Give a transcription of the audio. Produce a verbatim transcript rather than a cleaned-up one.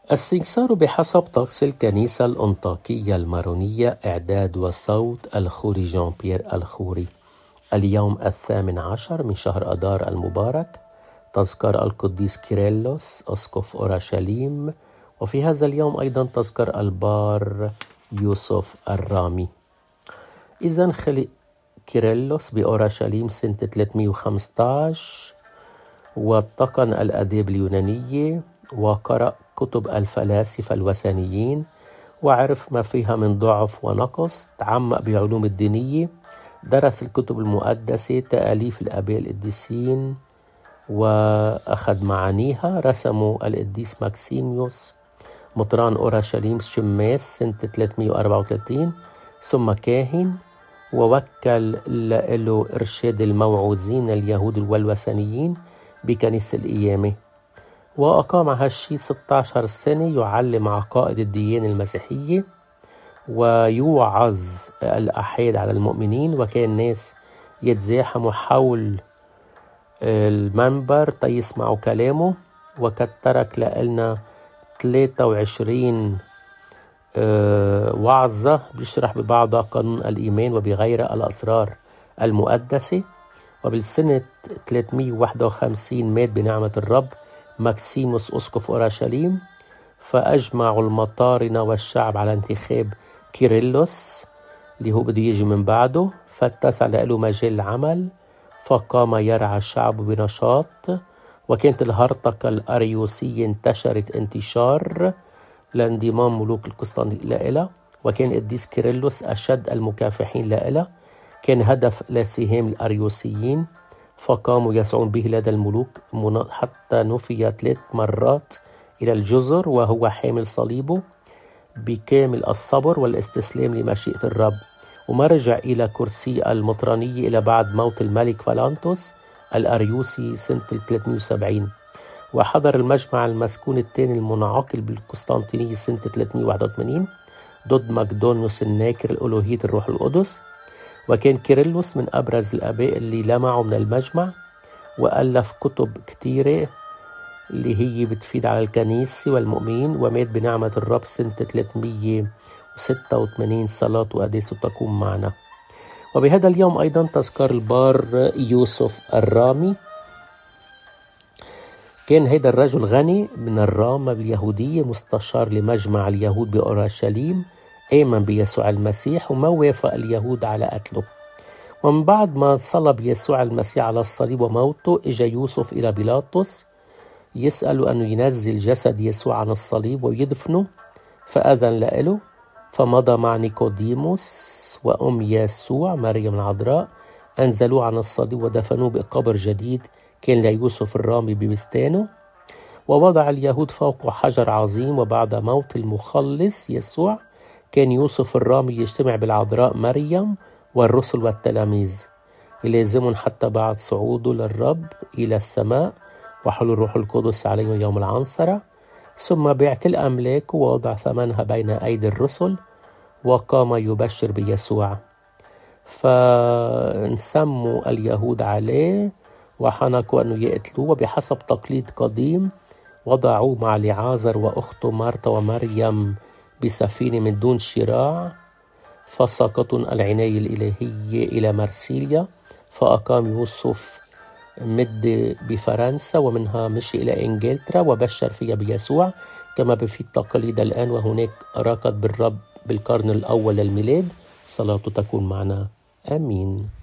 السنكسار بحسب طقس الكنيسة الأنطاكية المارونية، إعداد وصوت الخوري جان بيير الخوري. اليوم الثامن عشر من شهر أدار المبارك، تذكر القديس كيرلس أسقف أورشليم، وفي هذا اليوم أيضا تذكر البار يوسف الرامي. إذن خلق كيرلس بأورشليم سنة ثلاثمئة وخمسة عشر، واتقن الآداب اليونانية وقرأ كتب الفلاسفة الوثنيين وعرف ما فيها من ضعف ونقص. تعمق بعلوم الدينية، درس الكتب المقدسة، تأليف الآباء القديسين وأخذ معانيها. رسموا القديس ماكسيميوس مطران أورشليم شماس سنة ثلاثمئة وأربعة وثلاثين، ثم كاهن، ووكل له إرشاد الموعوظين اليهود والوثنيين بكنيسة القيامة، وأقام هالشي ستة عشر سنة يعلم عقائد الديانة المسيحية ويوعظ الأحاد على المؤمنين، وكان الناس يتزاحموا حول المنبر تيسمعوا كلامه. وقد ترك لنا ثلاثة وعشرين وعظة بيشرح ببعضها قانون الإيمان وبغيرها الأسرار المقدسة. وبالسنة ثلاثمئة وواحد وخمسين مات بنعمة الرب ماكسيموس أسقف أورشليم، فأجمعوا المطارنة والشعب على انتخاب كيرلس اللي هو بده يجي من بعده، فاتسع له مجال العمل، فقام يرعى الشعب بنشاط. وكانت الهرطقة الأريوسية انتشرت انتشار لانضمام ملوك القسطنطينية لها، وكان القديس كيرلس أشد المكافحين لها. كان هدف لسهام الأريوسيين، فقاموا يسعون به لدى الملوك حتى نفي ثلاث مرات إلى الجزر وهو حامل صليبه بكامل الصبر والاستسلام لمشيئة الرب. وما رجع إلى كرسي المطرانية إلى بعد موت الملك فالانتوس الأريوسي سنة ثلاثمئة وسبعين، وحضر المجمع المسكون الثاني المنعقد بالقسطنطينية سنة ثلاثمئة وواحد وثمانين ضد مقدونيوس الناكر الألوهية الروح القدس. وكان كيرلس من أبرز الآباء اللي لمعوا من المجمع، وألف كتب كتيرة اللي هي بتفيد على الكنيسة والمؤمنين، ومات بنعمة الرب سنة ثلاثمئة وستة وثمانين. صلاة وقداسه تكون معنا. وبهذا اليوم أيضا تذكر البار يوسف الرامي. كان هذا الرجل غني من الرامة اليهودية، مستشار لمجمع اليهود بأورشليم، آمن بيسوع المسيح وما وافق اليهود على قتله. ومن بعد ما صلب يسوع المسيح على الصليب وموته، إجا يوسف إلى بيلاطس يسأله أنه ينزل جسد يسوع عن الصليب ويدفنه، فأذن له. فمضى مع نيكوديموس وأم يسوع مريم العذراء، أنزلوه عن الصليب ودفنوه بقبر جديد كان ليوسف الرامي ببستانه. ووضع اليهود فوقه حجر عظيم. وبعد موت المخلص يسوع كان يوسف الرامي يجتمع بالعذراء مريم والرسل والتلاميذ، يلازمهم حتى بعد صعوده للرب إلى السماء وحلول الروح القدس عليهم يوم العنصرة. ثم باع كل أملاكه ووضع ثمنها بين أيدي الرسل، وقام يبشر بيسوع. فنسموا اليهود عليه وحنكوا أنه يقتلوه، وبحسب تقليد قديم وضعوه مع لعازر وأخته مرتا ومريم بسفينة من دون شراع، فسقطوا العناية الإلهية إلى مرسيليا. فأقام يوسف مدة بفرنسا، ومنها مشي إلى إنجلترا وبشر فيها بيسوع كما بفيد تقاليد الآن. وهناك ركض بالرب بالقرن الأول للميلاد. صلاته تكون معنا. آمين.